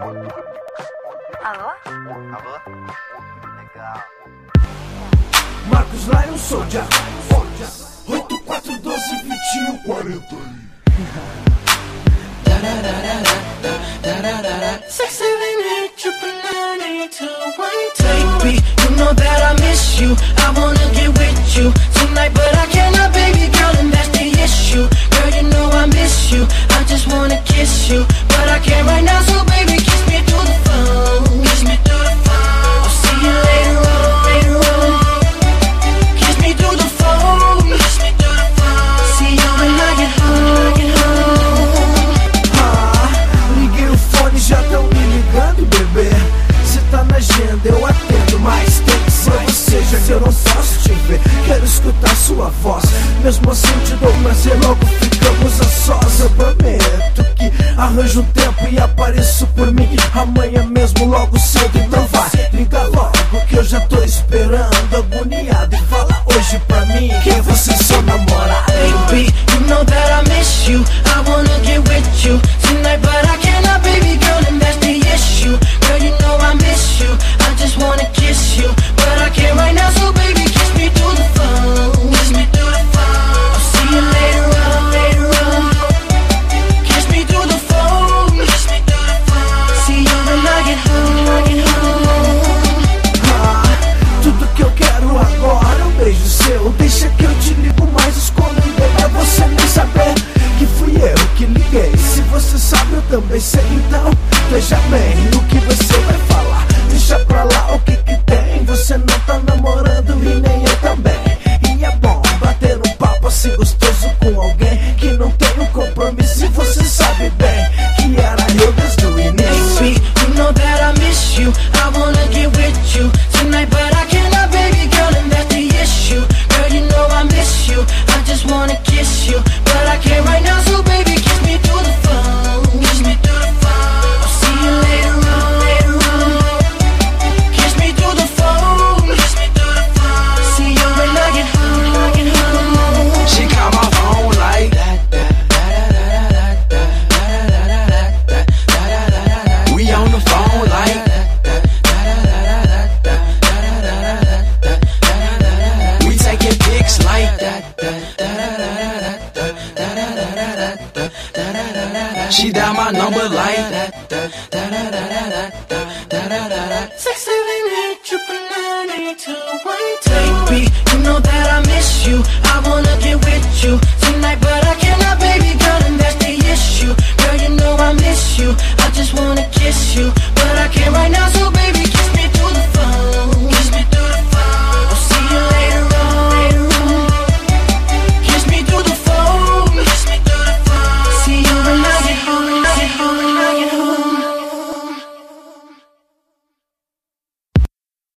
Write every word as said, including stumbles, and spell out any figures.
Alô? Alô? Legal. Marcos Lion Soldier, oito quatro um dois vinte e um quarenta. Six, seven, eight, triple nine, eight, two, one, baby, you know that I miss you. I wanna get with you tonight, but I cannot, baby girl, and that's the issue. Girl, you know I miss you. I just wanna kiss you, but I can't right now. So baby, kiss me through the phone. Kiss me through the phone. I'll see you later on, later on. Kiss me through the phone. Kiss me through the phone. See you when I get home, get home. Ah, liguei o fone, já tão me ligando, bebê. Cê tá na agenda, eu atendo, mas tem que ser você, já que eu não posso te ver. Quero escutar sua voz, mesmo assim te dou prazer, logo ficamos a sós. Eu prometo que arranjo um tempo e apareço por mim amanhã mesmo, logo cedo. Então vai, liga logo que eu já tô esperando, agoniado. E fala hoje pra mim quem você é seu namorado. Baby, you know that I miss you. I wanna get with you tonight, but I cannot, baby girl, and that's the issue. Girl, you know I miss you. I just wanna kiss you, but I can't right now. So baby, kiss me through the phone. Kiss me through the phone. I'll see you later on, later on. Kiss me through the phone. Kiss me through the phone. See you when I get home, get home. Ah, tudo que eu quero agora é um beijo seu. Deixa que eu te ligo, mas escondendo pra você nem saber que fui eu que liguei. Se você sabe, eu também sei. Então, veja bem o que você vai falar. Deixa pra lá o que que tem. Você não tá namorando e nem eu também. E é bom bater um papo assim gostoso com alguém que não tem um compromisso. E você sabe bem que era eu desde o início. Baby, you know that I miss you. I wanna get with you tonight, but I cannot, baby girl, and that's the issue. Girl, you know I miss you. I just wanna kiss you, but I can't right now. So baby, kiss me through the phone. Kiss me through the phone. I'll see you later on, later on. Kiss me through the phone. Kiss me through the phone. See you when I get home, get home. She call my phone like we on the phone like we taking pics like she dial my number like Six, seven, eight, triple nine, eight, two, one, baby, you know that I miss you. I wanna get with you tonight, but I cannot, baby girl, and that's the issue. Girl, you know I miss you. I just wanna kiss you,